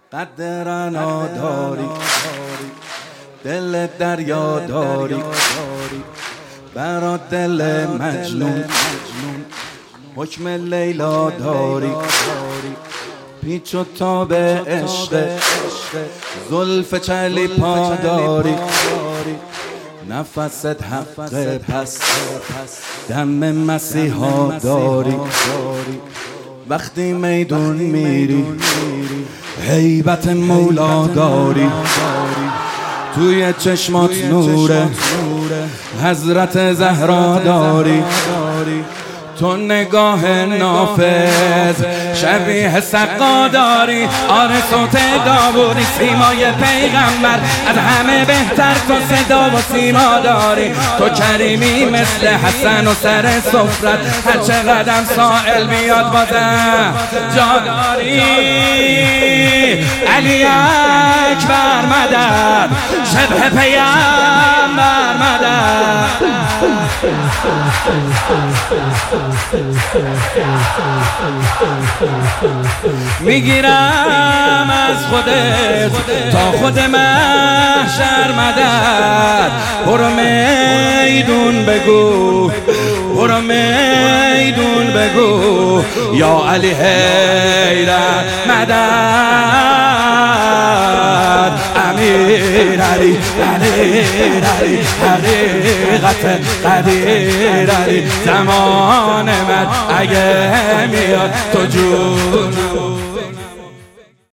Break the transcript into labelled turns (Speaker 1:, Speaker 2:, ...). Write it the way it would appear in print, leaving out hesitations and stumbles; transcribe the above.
Speaker 1: قدرنا داری، دل دریا داری، برا دل مجنون حکم لیلا داری. پیچ و تاب عشق زلف چلی پا داری، نفست حق پس دم مسیحا داری. وقتی میدون میری هیبت مولا داری، توی چشمات نور حضرت زهرا داری. تو نگاه نافذ شبیه سقا داری، آره صوت داوودی سیمای پیغمبر، از همه بهتر تو صدا و سیما داری. تو کریمی مثل حسن و سر سفرت، هر چقدر سائل بیاد بازم جا داری. علی اکبر مدد، شبه پیغمبر مدد. میگیرم از خودت تا خود محشر مدد. برو میدون بگو، برو میدون بگو یا علی حیدر مدد. امیر علی، امیر علی، حقیقت قدیر علی. زمان من اگه میاد تو جون